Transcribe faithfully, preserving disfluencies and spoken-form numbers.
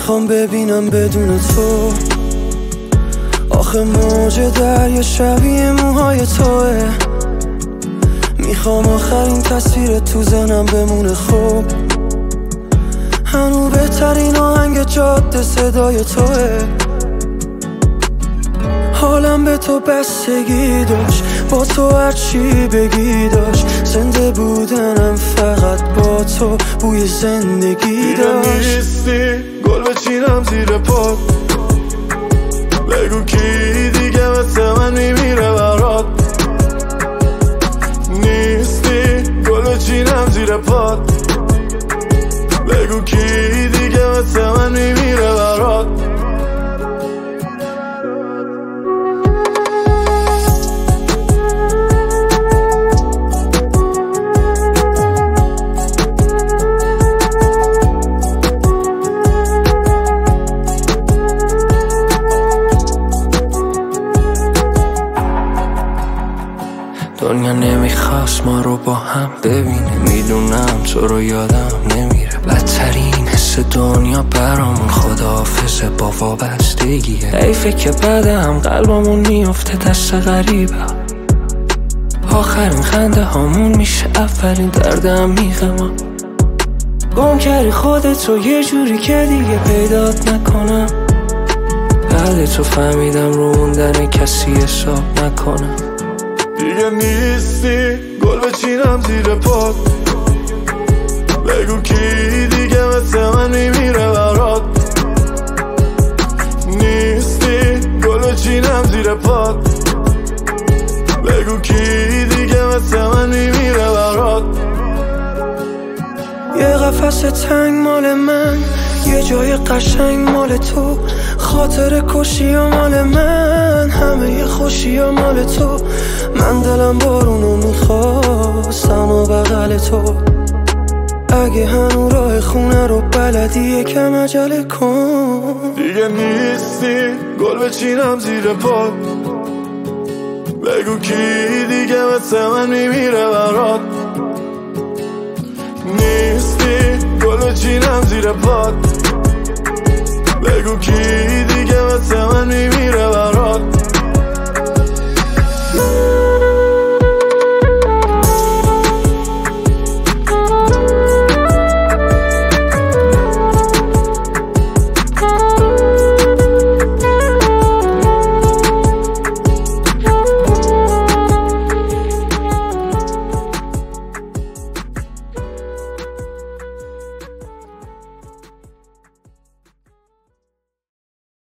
میخوام ببینم بدون تو. آخه موج دریا شبیه موهای توه. میخوام آخرین تصویر تو ذهنم بمونه خوب. هنو بهترین آهنگ جاده صدای توه. حالم به تو بستگی داشت، با تو هرچی بگی داشت. زنده بودنم فقط با تو بوی زندگی داشت. دیگه نیستی گل بچینم زیر پات. بگو کی دیگه مثل من میمیره برات. نیستی گل بچینم زیر پات. بگو کی دیگه مثل من میمیره برات. دنیا نمیخواست ما رو با هم ببینه. میدونم تو رو یادم نمیره. بدترین حس دنیا برامون خداحافظه با وابستگیه. حیفه که بعدم قلبمون میفته دست غریبه. آخرین خنده هامون میشه اولین درد عمیق ما. گم کردی خودتو یه جوری که دیگه پیدات نکنم. بعد تو فهمیدم رو موندن کسی حساب نکنم. دیگه نیستی گل بچینم زیر پات. بگو کی دیگه مثل من میمیره برات. نیستی گل بچینم زیر پات. بگو کی دیگه مثل من میمیره برات. یه قفس تنگ مال من، یه جای قشنگ مال تو. خاطر کشی ها مال من، همه ی خوشی ها مال تو. من دلم بارونو میخواستم و بغل تو. اگه هنو راه خونه رو بلدی یکم عجله کن. دیگه نیستی گل بچینم زیر پات. بگو کی دیگه مثل من میمیره برات. نیستی گل بچینم زیر پات. بگو کی دیگه مثل من میمیره برات.